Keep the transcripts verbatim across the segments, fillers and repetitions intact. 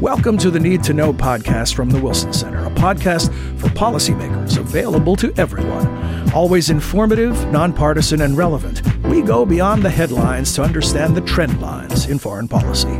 Welcome to the Need to Know podcast from the Wilson Center, a podcast for policymakers available to everyone. Always informative, nonpartisan, and relevant, we go beyond the headlines to understand the trend lines in foreign policy.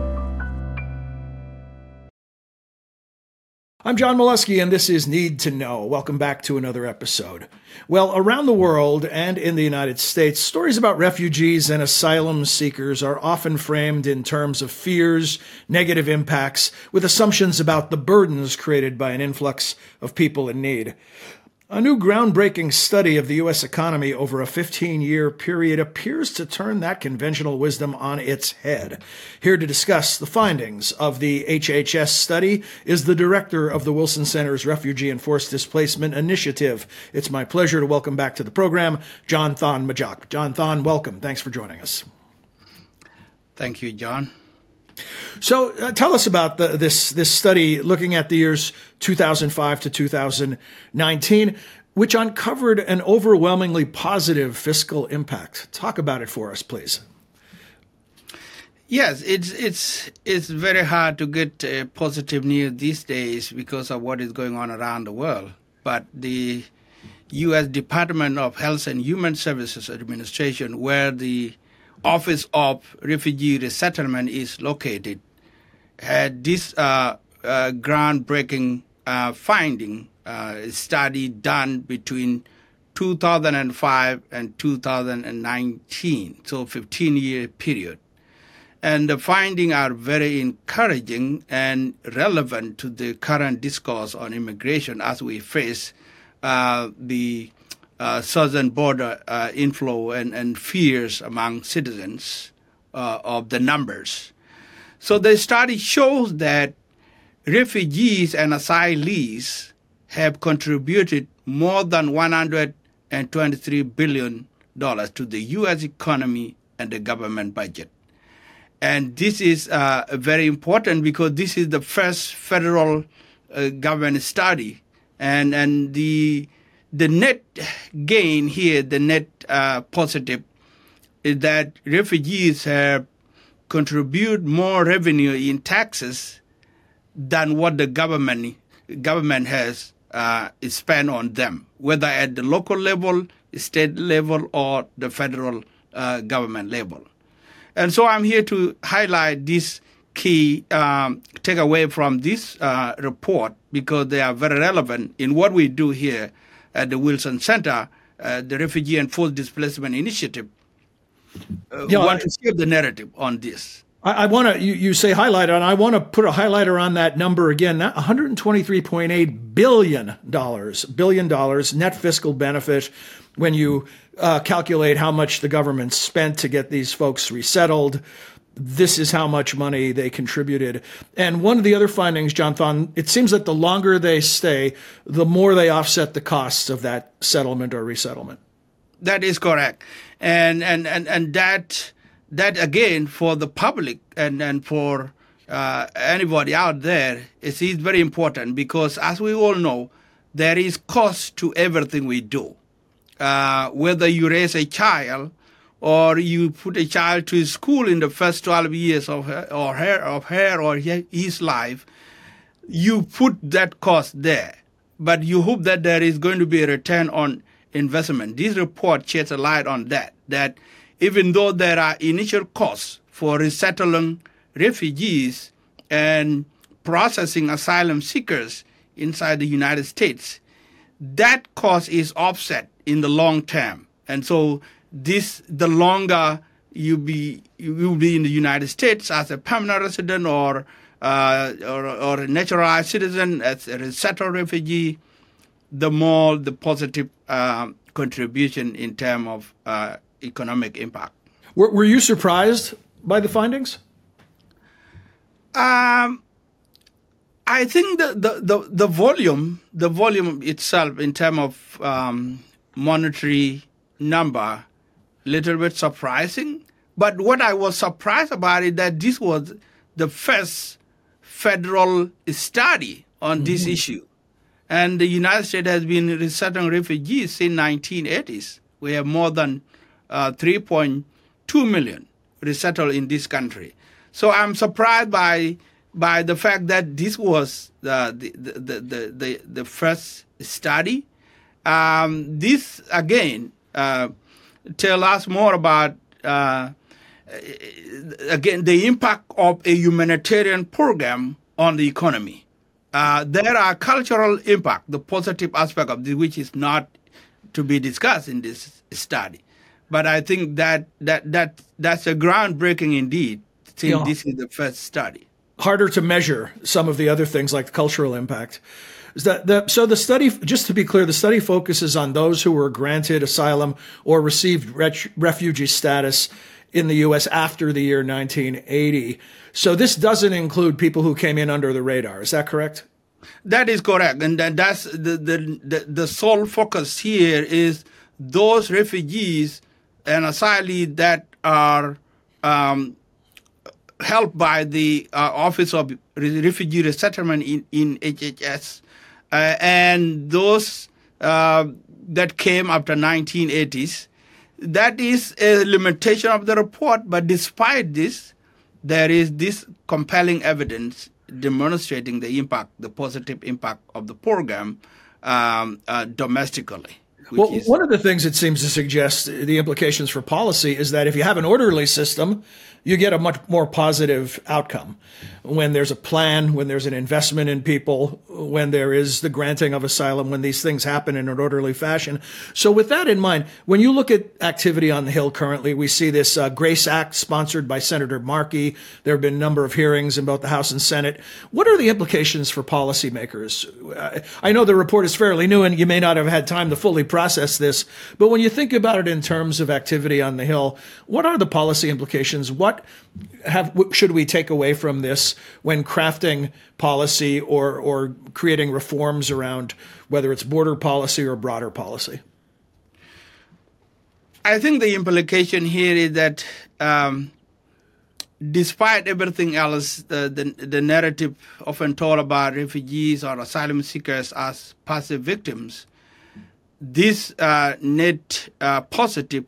I'm John Molesky, and this is Need to Know. Welcome back to another episode. Well, around the world and in the United States, stories about refugees and asylum seekers are often framed in terms of fears, negative impacts, with assumptions about the burdens created by an influx of people in need. A new groundbreaking study of the U S economy over a fifteen-year period appears to turn that conventional wisdom on its head. Here to discuss the findings of the H H S study is the director of the Wilson Center's Refugee and Forced Displacement Initiative. It's my pleasure to welcome back to the program John Thon Majok. John Thon, welcome. Thanks for joining us. Thank you, John. So uh, tell us about the, this this study looking at the years two thousand five to two thousand nineteen, which uncovered an overwhelmingly positive fiscal impact. Talk about it for us, please. Yes, it's it's it's very hard to get uh, positive news these days because of what is going on around the world. But the U S Department of Health and Human Services Administration, where the Office of Refugee Resettlement is located, had this uh, uh, groundbreaking uh, finding uh, study done between two thousand five and two thousand nineteen, so fifteen-year period. And the findings are very encouraging and relevant to the current discourse on immigration as we face uh, the Uh, southern border uh, inflow and, and fears among citizens uh, of the numbers. So the study shows that refugees and asylees have contributed more than one hundred twenty-three billion dollars to the U S economy and the government budget. And this is uh, very important because this is the first federal uh, government study. And, and the The net gain here, the net uh, positive, is that refugees have contributed more revenue in taxes than what the government government has uh, spent on them, whether at the local level, state level, or the federal uh, government level. And so I'm here to highlight this key um, takeaway from this uh, report because they are very relevant in what we do here at the Wilson Center, uh, the Refugee and Forced Displacement Initiative. Uh, yeah, we want to shift the narrative on this. I, I want to, you, you say highlighter, and I want to put a highlighter on that number again, one hundred twenty-three point eight billion dollars, billion dollars net fiscal benefit when you uh, calculate how much the government spent to get these folks resettled. This is how much money they contributed. And one of the other findings, John Thon, it seems that the longer they stay, the more they offset the costs of that settlement or resettlement. That is correct. And and, and, and that, that, again, for the public and, and for uh, anybody out there, it is very important because, as we all know, there is cost to everything we do. Uh, whether you raise a child or you put a child to school in the first twelve years of her or her, of her or his life, you put that cost there. But you hope that there is going to be a return on investment. This report sheds a light on that, that even though there are initial costs for resettling refugees and processing asylum seekers inside the United States, that cost is offset in the long term. And so This, the longer you be, you will be in the United States as a permanent resident or uh, or, or a naturalized citizen, as a resettled refugee, the more the positive uh, contribution in terms of uh, economic impact. Were, were you surprised by the findings? Um, I think the, the, the, the volume, the volume itself in terms of um, monetary number, little bit surprising. But what I was surprised about is that this was the first federal study on mm-hmm. this issue. And the United States has been resettling refugees since nineteen eighties. We have more than uh, three point two million resettled in this country. So I'm surprised by by the fact that this was the the the the, the, the first study. Um, this again uh, tell us more about uh, again the impact of a humanitarian program on the economy. Uh, there are cultural impact, the positive aspect of this, which is not to be discussed in this study. But I think that that that that's a groundbreaking indeed, since yeah. this is the first study. Harder to measure some of the other things like the cultural impact. Is that the, so the study, just to be clear, the study focuses on those who were granted asylum or received ret- refugee status in the U S after the year nineteen eighty. So this doesn't include people who came in under the radar. Is that correct? That is correct. And that's the, the, the, the sole focus here is those refugees and asylees that are um, helped by the uh, Office of Refugee Resettlement in, in H H S, uh, and those uh, that came after nineteen eighties. That is a limitation of the report, but despite this, there is this compelling evidence demonstrating the impact, the positive impact of the program um, uh, domestically. Well, is, one of the things it seems to suggest, the implications for policy, is that if you have an orderly system, you get a much more positive outcome. When there's a plan, when there's an investment in people, when there is the granting of asylum, when these things happen in an orderly fashion. So with that in mind, when you look at activity on the Hill currently, we see this uh, GRACE Act sponsored by Senator Markey. There have been a number of hearings in both the House and Senate. What are the implications for policymakers? Uh, I know the report is fairly new and you may not have had time to fully process this, but when you think about it in terms of activity on the Hill, what are the policy implications? What have, should we take away from this when crafting policy or, or creating reforms around whether it's border policy or broader policy? I think the implication here is that um, despite everything else, the, the, the narrative often told about refugees or asylum seekers as passive victims, this uh, net uh, positive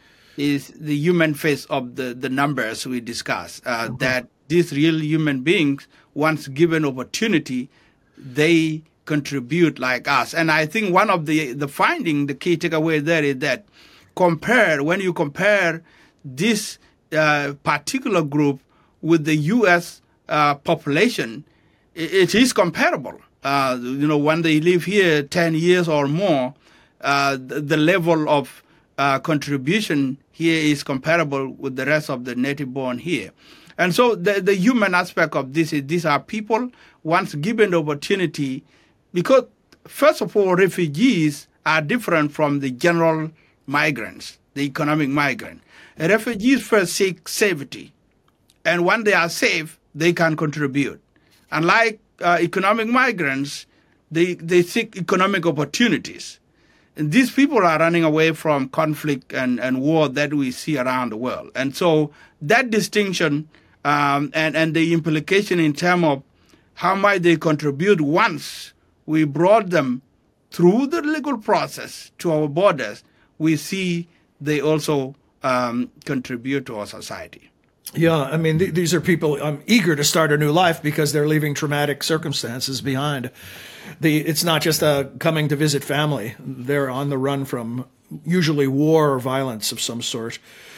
is the human face of the, the numbers we discussed, uh, okay. that these real human beings, once given opportunity, they contribute like us. And I think one of the, the finding, the key takeaway there is that compare, when you compare this uh, particular group with the U S uh, population, it, it is comparable. Uh, you know, when they live here ten years or more, uh, the, the level of uh, contribution here is comparable with the rest of the native born here. And so the, the human aspect of this is these are people, once given the opportunity, because first of all, refugees are different from the general migrants, the economic migrant. Refugees first seek safety. And when they are safe, they can contribute. Unlike uh, economic migrants, they, they seek economic opportunities. And these people are running away from conflict and, and war that we see around the world. And so that distinction um, and, and the implication in terms of how much they contribute once we brought them through the legal process to our borders, we see they also um, contribute to our society. Yeah, I mean, th- these are people um, eager to start a new life because they're leaving traumatic circumstances behind. The It's not just uh, coming to visit family. They're on the run from usually war or violence of some sort.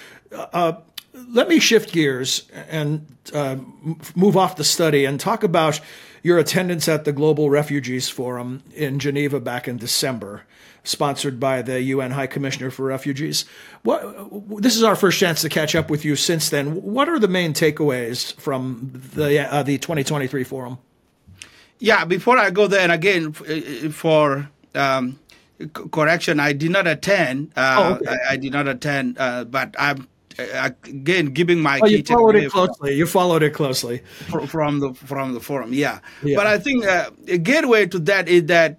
Uh, let me shift gears and uh, move off the study and talk about your attendance at the Global Refugees Forum in Geneva back in December, sponsored by the U N High Commissioner for Refugees. What, this is our first chance to catch up with you since then. What are the main takeaways from the uh, the twenty twenty-three forum? Yeah, before I go there, and again, for um, correction, I did not attend. Uh, oh, okay. I, I did not attend, uh, but I'm again giving my. Oh, you followed it closely. From, you followed it closely from the from the forum. Yeah, yeah. But I think uh, a gateway to that is that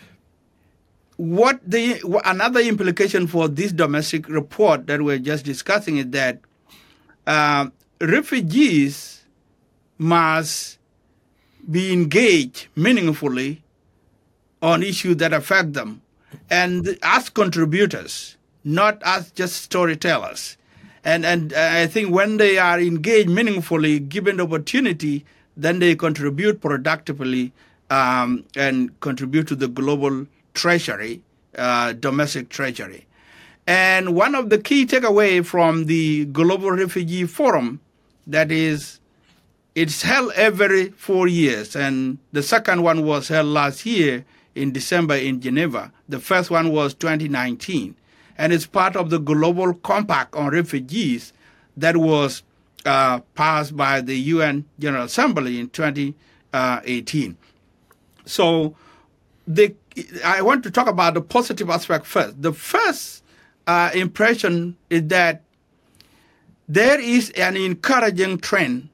what the another implication for this domestic report that we're just discussing is that uh, refugees must be engaged meaningfully on issues that affect them, and as contributors, not as just storytellers. And and I think when they are engaged meaningfully, given the opportunity, then they contribute productively um, and contribute to the global treasury, uh, domestic treasury. And one of the key takeaway from the Global Refugee Forum, that is, it's held every four years. And the second one was held last year in December in Geneva. The first one was twenty nineteen. And it's part of the Global Compact on Refugees that was uh, passed by the U N General Assembly in twenty eighteen. So the, I want to talk about the positive aspect first. The first uh, impression is that there is an encouraging trend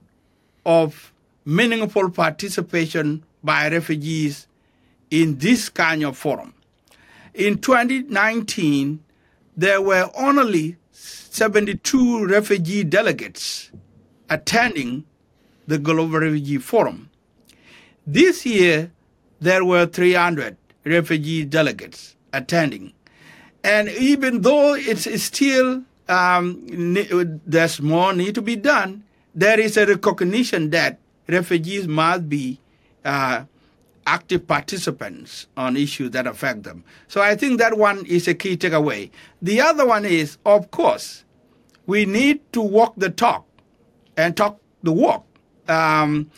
of meaningful participation by refugees in this kind of forum. In twenty nineteen, there were only seventy-two refugee delegates attending the Global Refugee Forum. This year, there were three hundred refugee delegates attending. And even though it's still, um, there's more need to be done, there is a recognition that refugees must be uh, active participants on issues that affect them. So I think that one is a key takeaway. The other one is, of course, we need to walk the talk and talk the walk. Um,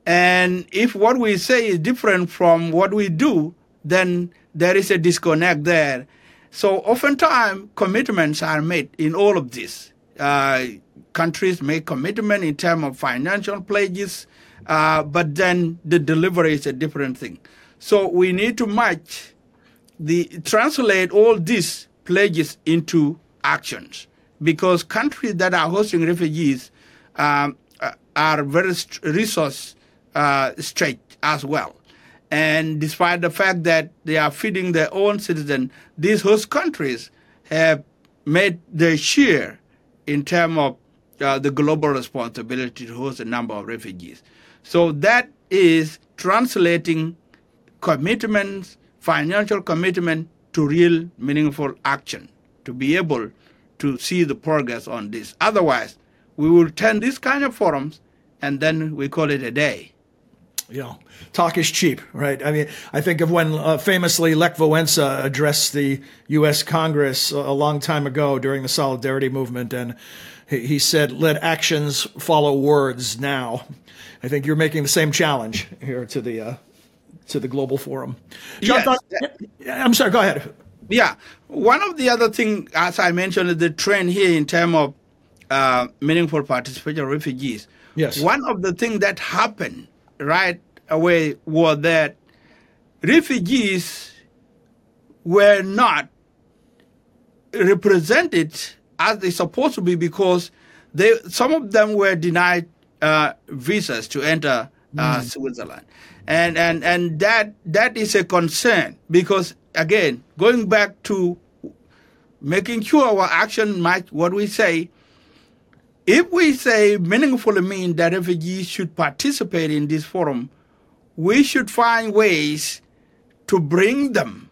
and if what we say is different from what we do, then there is a disconnect there. So oftentimes, commitments are made in all of this. Uh, countries make commitment in terms of financial pledges, uh, but then the delivery is a different thing. So we need to match the translate all these pledges into actions, because countries that are hosting refugees um, are very resource uh, stretched as well. And despite the fact that they are feeding their own citizens, these host countries have made their share in terms of uh, the global responsibility to host a number of refugees. So that is translating commitments, financial commitment, to real meaningful action, to be able to see the progress on this. Otherwise, we will attend these kind of forums and then we call it a day. You know, talk is cheap, right? I mean, I think of when uh, famously Lech Wałęsa addressed the U S Congress a, a long time ago during the Solidarity Movement, and he, he said, "Let actions follow words now." I think you're making the same challenge here to the uh, to the Global Forum. John, yes. thought, I'm sorry, go ahead. Yeah. One of the other things, as I mentioned, is the trend here in terms of uh, meaningful participation of refugees. Yes. One of the things that happened right away was that refugees were not represented as they supposed to be, because they some of them were denied uh, visas to enter uh, mm. Switzerland, and and and that that is a concern, because again, going back to making sure our action match what we say. If we say meaningfully mean that refugees should participate in this forum, we should find ways to bring them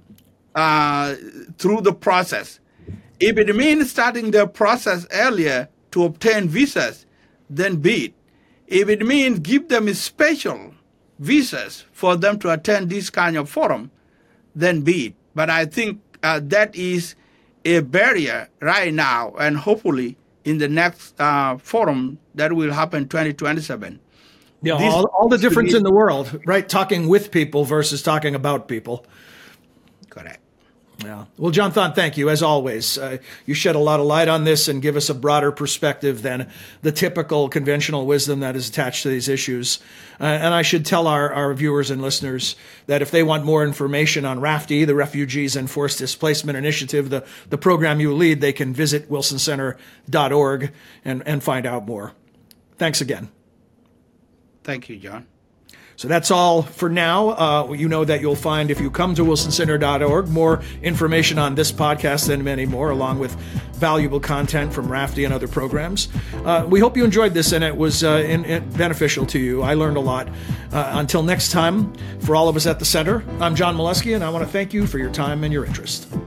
uh, through the process. If it means starting the process earlier to obtain visas, then be it. If it means give them special visas for them to attend this kind of forum, then be it. But I think uh, that is a barrier right now, and hopefully in the next uh, forum that will happen twenty twenty-seven. Yeah, all, all the difference be, in the world, right? Talking with people versus talking about people. Correct. Yeah. Well, John Thon, thank you, as always. Uh, you shed a lot of light on this and give us a broader perspective than the typical conventional wisdom that is attached to these issues. Uh, and I should tell our, our viewers and listeners that if they want more information on RAFTI, the Refugees and Forced Displacement Initiative, the, the program you lead, they can visit wilson center dot org and, and find out more. Thanks again. Thank you, John. So that's all for now. Uh, you know that you'll find, if you come to wilson center dot org, more information on this podcast and many more, along with valuable content from RAFTI and other programs. Uh, we hope you enjoyed this and it was uh, in, in beneficial to you. I learned a lot. Uh, until next time, for all of us at the Center, I'm John Milewski, and I want to thank you for your time and your interest.